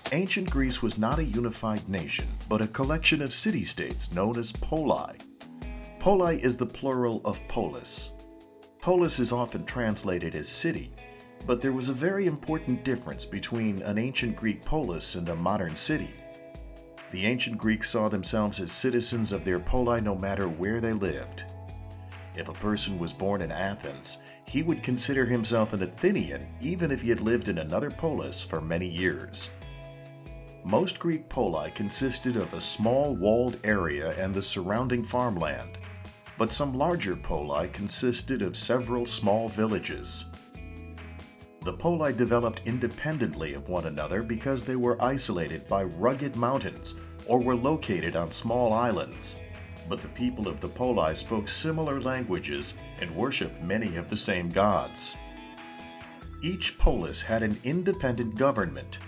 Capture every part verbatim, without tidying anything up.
Ancient Greece was not a unified nation, but a collection of city-states known as poli. Poli is the plural of polis. Polis is often translated as city, but there was a very important difference between an ancient Greek polis and a modern city. The ancient Greeks saw themselves as citizens of their poli no matter where they lived. If a person was born in Athens, he would consider himself an Athenian even if he had lived in another polis for many years. Most Greek poli consisted of a small walled area and the surrounding farmland, but some larger poli consisted of several small villages. The poli developed independently of one another because they were isolated by rugged mountains or were located on small islands, but the people of the poli spoke similar languages and worshipped many of the same gods. Each polis had an independent government.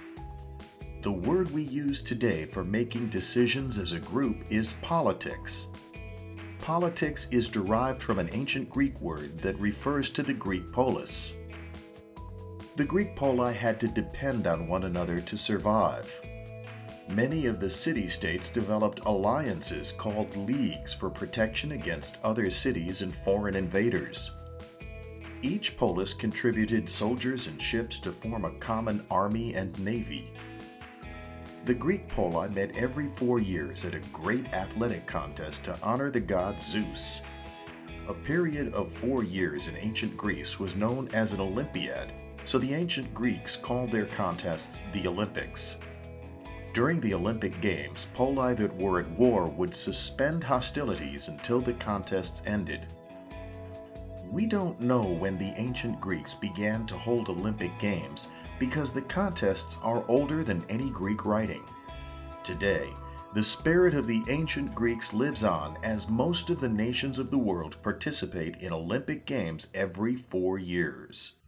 The word we use today for making decisions as a group is politics. Politics is derived from an ancient Greek word that refers to the Greek polis. The Greek poli had to depend on one another to survive. Many of the city-states developed alliances called leagues for protection against other cities and foreign invaders. Each polis contributed soldiers and ships to form a common army and navy. The Greek poli met every four years at a great athletic contest to honor the god Zeus. A period of four years in ancient Greece was known as an Olympiad, so the ancient Greeks called their contests the Olympics. During the Olympic Games, poli that were at war would suspend hostilities until the contests ended. We don't know when the ancient Greeks began to hold Olympic Games because the contests are older than any Greek writing. Today, the spirit of the ancient Greeks lives on as most of the nations of the world participate in Olympic Games every four years.